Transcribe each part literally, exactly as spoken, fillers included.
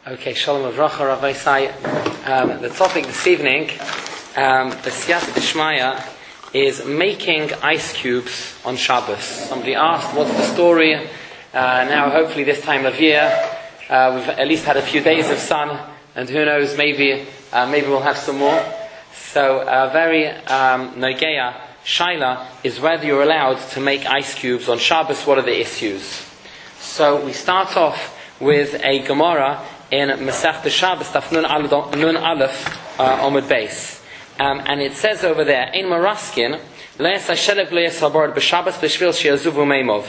Okay, Shalom Avracha, Rabbi Sai. Um, the topic this evening, um, the Siyata D'Shmaya, is making ice cubes on Shabbos. Somebody asked, what's the story? Uh, now, hopefully this time of year, uh, we've at least had a few days of sun, and who knows, maybe uh, maybe we'll have some more. So, a uh, very um, Nogeya Shaila is whether you're allowed to make ice cubes on Shabbos. What are the issues? So, we start off with a Gemara in Masechta Shabbos, Daf Nun Aleph, uh, Omid Beis, um, and it says over there, "Ein maraskin le'es hashelek le'es habar b'Shabbos b'shvil she'azuvu meimov."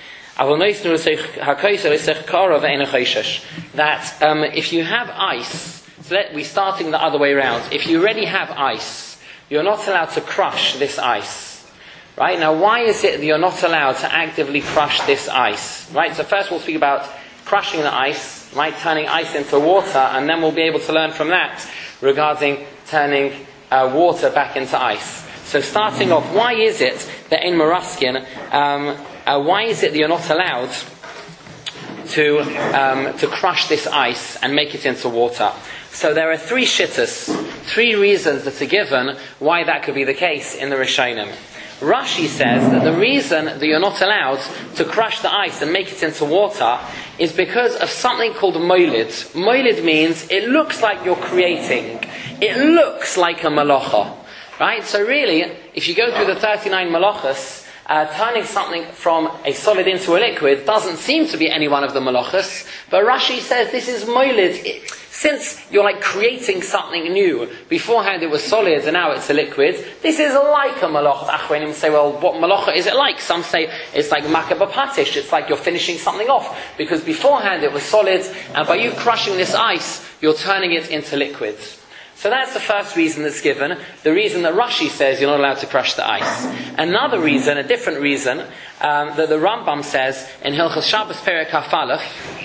That um, if you have ice, so let, we're starting the other way around. If you already have ice, you're not allowed to crush this ice. Right? Now, why is it that you're not allowed to actively crush this ice? Right? So first we'll speak about crushing the ice, right? Turning ice into water, and then we'll be able to learn from that regarding turning uh, water back into ice. So starting off, why is it that in Maraskin, um, uh, why is it that you're not allowed to um, to crush this ice and make it into water? So there are three shittas, three reasons that are given why that could be the case in the Rishonim. Rashi says that the reason that you're not allowed to crush the ice and make it into water is because of something called moilid. Moilid means it looks like you're creating. It looks like a malacha. Right? So really, if you go through the thirty-nine malachas, uh, turning something from a solid into a liquid doesn't seem to be any one of the malachas, but Rashi says this is moilid. It, Since you're like creating something new, beforehand it was solid and now it's a liquid, this is like a malacha. Achronim say, well, what malacha is it like? Some say it's like makabapatish, it's like you're finishing something off, because beforehand it was solid, and by you crushing this ice, you're turning it into liquid. So that's the first reason that's given, the reason that Rashi says you're not allowed to crush the ice. Another reason, a different reason, um, that the Rambam says in Hilchos Shabbos Perek Kaf Aleph,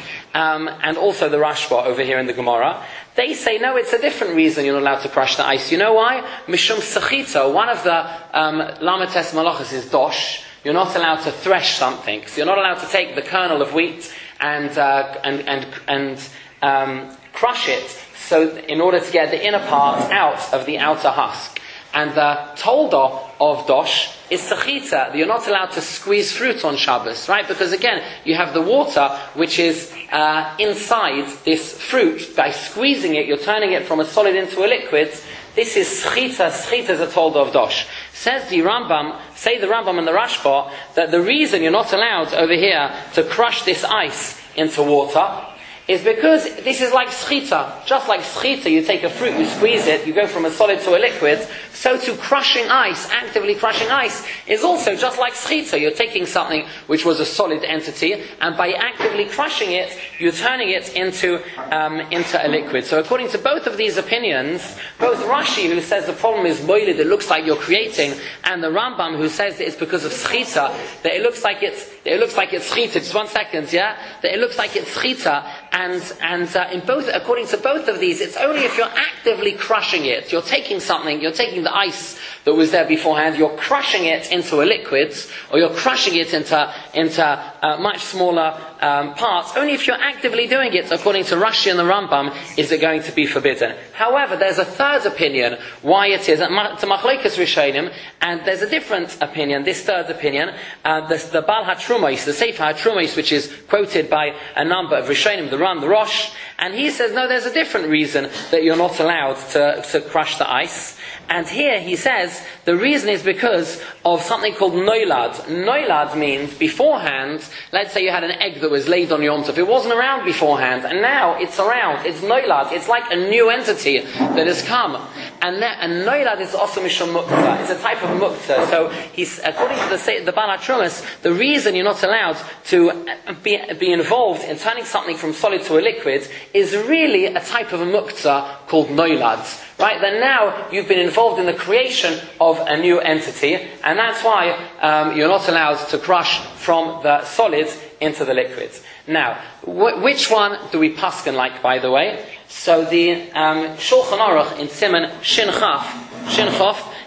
Um, and also the Rashba over here in the Gemara, they say, no, it's a different reason you're not allowed to crush the ice. You know why? Mishum Sechita, one of the um, Lamates Malachas is dosh. You're not allowed to thresh something. So you're not allowed to take the kernel of wheat and uh, and and, and um, crush it, so in order to get the inner part out of the outer husk. And the tolda of dosh is sechita, that you're not allowed to squeeze fruit on Shabbos, right? Because again, you have the water which is uh, inside this fruit. By squeezing it, you're turning it from a solid into a liquid. This is sechita. Sechita is a tolda of dosh. Says the Rambam, say the Rambam and the Rashba, that the reason you're not allowed over here to crush this ice into water is because this is like schita. Just like schita, you take a fruit, you squeeze it, you go from a solid to a liquid, so to crushing ice, actively crushing ice, is also just like schita. You're taking something which was a solid entity, and by actively crushing it, you're turning it into um, into a liquid. So according to both of these opinions, both Rashi, who says the problem is moilid, it looks like you're creating, and the Rambam, who says that it's because of schita, that it looks like it's it looks like it's schita. Just one second, yeah? That it looks like it's schita. And and uh, in both, according to both of these, it's only if you're actively crushing it. You're taking something, you're taking the ice that was there beforehand, you're crushing it into a liquid, or you're crushing it into into uh, much smaller um, parts. Only if you're actively doing it, according to Rashi and the Rambam, is it going to be forbidden. However, there's a third opinion why it is, to Machlokes Rishonim, and there's a different opinion, this third opinion, uh, the, the Baal HaTrumos, the Sefer HaTrumos, which is quoted by a number of Rishonim, the Ram, the Rosh, and he says, no, there's a different reason that you're not allowed to, to crush the ice. And here he says, the reason is because of something called noilad. Noilad means beforehand, let's say you had an egg that was laid on Yom Tov. It wasn't around beforehand, and now it's around. It's noilad. It's like a new entity that has come. And, that, and noilad is also mishum muktzah. It's a type of muktzah. So he's, according to the, the Baal HaTrumas, the reason you're not allowed to be, be involved in turning something from solid to a liquid is really a type of a muktzah called noilad. Right, then now you've been involved in the creation of a new entity, and that's why um, you're not allowed to crush from the solid into the liquid. Now, wh- which one do we paskin like, by the way? So the um, Shulchan Aruch in Siman Shin Chaf, Shin Chaf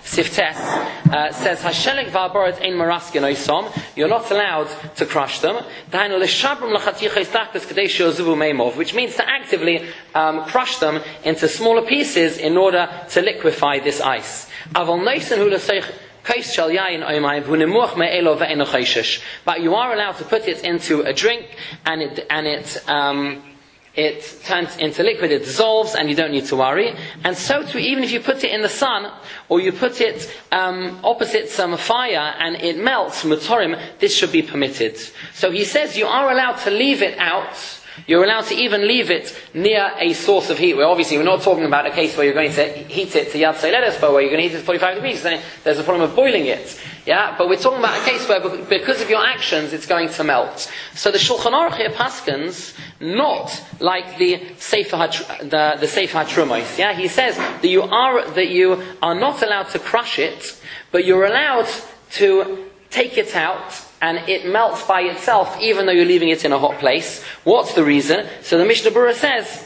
Siftes, uh, says, Hashelik v'alboret ein maraskin oisom, you're not allowed to crush them, which means to actively um, crush them into smaller pieces in order to liquefy this ice. But you are allowed to put it into a drink, and it and it um, it turns into liquid, it dissolves, and you don't need to worry. And so too, even if you put it in the sun, or you put it um, opposite some fire, and it melts, mutorim, this should be permitted. So he says you are allowed to leave it out. You're allowed to even leave it near a source of heat. Well, obviously, we're not talking about a case where you're going to heat it to Yad Seiledes, but where you're going to heat it to forty-five degrees. Then there's a problem of boiling it. Yeah, but we're talking about a case where, because of your actions, it's going to melt. So the Shulchan Aruch here paskins not like the Sefer Hatr- the, the Sefer HaTrumos. Yeah, he says that you are that you are not allowed to crush it, but you're allowed to take it out, and it melts by itself, even though you're leaving it in a hot place. What's the reason? So the Mishnah Berurah says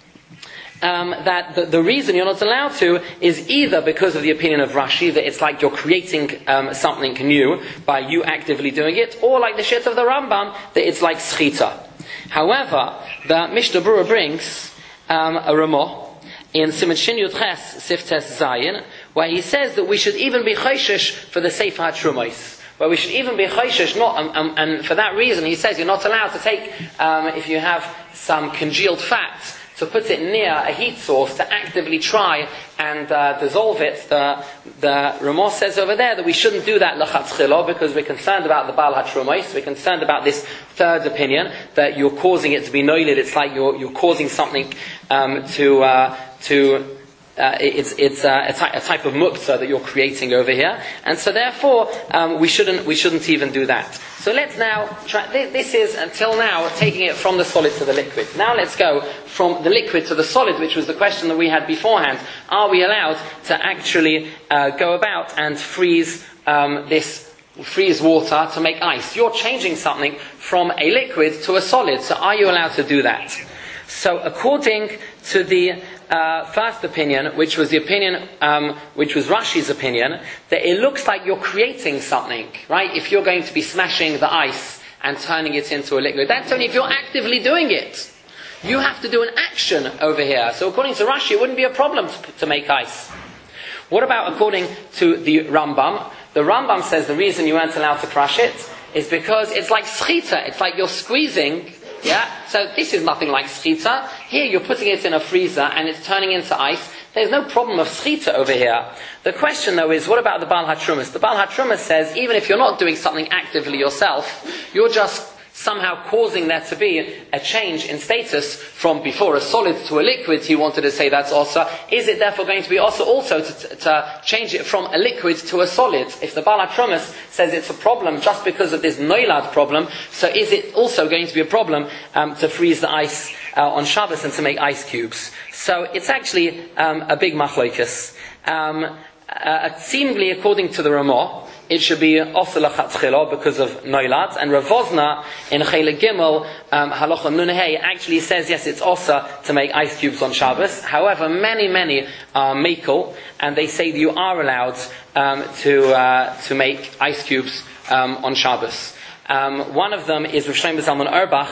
um, that the, the reason you're not allowed to is either because of the opinion of Rashi, that it's like you're creating um, something new by you actively doing it, or like the shit of the Rambam, that it's like schita. However, the Mishnah Berurah brings um, a Ramah in Siman Shin Yud Ches Siftes Zayin, where he says that we should even be choishish for the Sefer HaTrumos. Where we should even be choishish, not, um, um, and for that reason he says you're not allowed to take, um, if you have some congealed fat, to put it near a heat source to actively try and uh, dissolve it. The, the Ramah says over there that we shouldn't do that l'chatzchila because we're concerned about the Baal HaTrumos, we're concerned about this third opinion, that you're causing it to be noiled, it's like you're, you're causing something um, to, uh, to Uh, it's it's uh, a, ty- a type of muktzah that you're creating over here, and so therefore um, we shouldn't we shouldn't even do that. So let's now try. Th- this is until now taking it from the solid to the liquid. Now let's go from the liquid to the solid, which was the question that we had beforehand. Are we allowed to actually uh, go about and freeze um, this? freeze water to make ice? You're changing something from a liquid to a solid. So are you allowed to do that? So according to the uh, first opinion, which was the opinion, um, which was Rashi's opinion, that it looks like you're creating something, right? If you're going to be smashing the ice and turning it into a liquid, that's only if you're actively doing it. You have to do an action over here. So according to Rashi, it wouldn't be a problem to, to make ice. What about according to the Rambam? The Rambam says the reason you weren't allowed to crush it is because it's like schita. It's like you're squeezing. Yeah, so this is nothing like schita. Here you're putting it in a freezer and it's turning into ice. There's no problem of schita over here. The question though is, what about the Baal HaTrumos? The Baal HaTrumos says, even if you're not doing something actively yourself, you're just somehow causing there to be a change in status from before a solid to a liquid. He wanted to say that's also. Is it therefore going to be also also to, to, to change it from a liquid to a solid? If the Baal HaTrumos says it's a problem just because of this noilad problem, so is it also going to be a problem um, to freeze the ice uh, on Shabbos and to make ice cubes? So it's actually um, a big machlokas. Um, uh, seemingly, according to the Ramah, it should be also l'chatzchila because of noilad, and Rav Vosna in Chelik Gimel um, halacha nun hey actually says yes, it's also to make ice cubes on Shabbos. However, many many are mekel, and they say that you are allowed um, to uh, to make ice cubes um, on Shabbos. Um, one of them is Rav Shlomo Zalman Auerbach,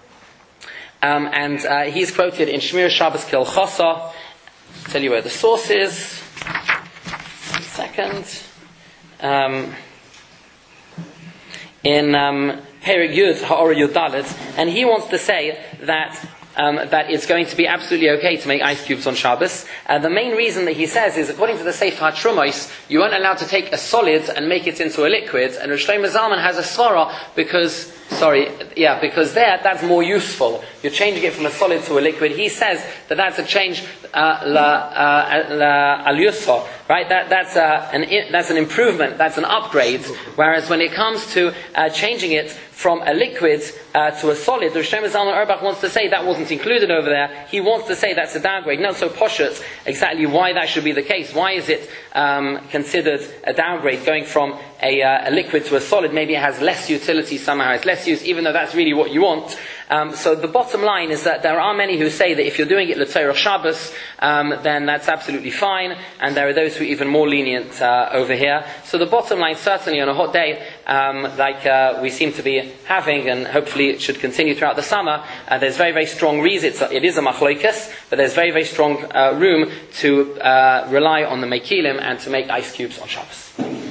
um, and uh, he's quoted in Shmir Shabbos Kil Chosa. I'll tell you where the source is. One second. Um, in um, Perek Yud Ha'or Yud Dalet, and he wants to say that um, that it's going to be absolutely okay to make ice cubes on Shabbos. Uh, the main reason that he says is, according to the Sefer HaTrumos, you aren't allowed to take a solid and make it into a liquid, and Rosh Shlomo Zalman has a svara because, sorry, yeah, because there, that's more useful. You're changing it from a solid to a liquid. He says that that's a change, uh, la, uh, la al yusra, right? That, that's, uh, an, that's an improvement, that's an upgrade. Whereas when it comes to uh, changing it from a liquid uh, to a solid, the Rosh Shlomo Zalman Auerbach wants to say that wasn't included over there. He wants to say that's a downgrade. Not so poshut exactly why that should be the case. Why is it um, considered a downgrade going from a, uh, a liquid to a solid? Maybe it has less utility somehow, it's less use, even though that's really what you want. Um, so the bottom line is that there are many who say that if you're doing it l'tzorech Shabbos, um, then that's absolutely fine, and there are those who are even more lenient uh, over here. So the bottom line, certainly on a hot day, um, like uh, we seem to be having, and hopefully it should continue throughout the summer, uh, there's very, very strong reason. It's a, it is a machlokas, but there's very, very strong uh, room to uh, rely on the mekilim and to make ice cubes on Shabbos.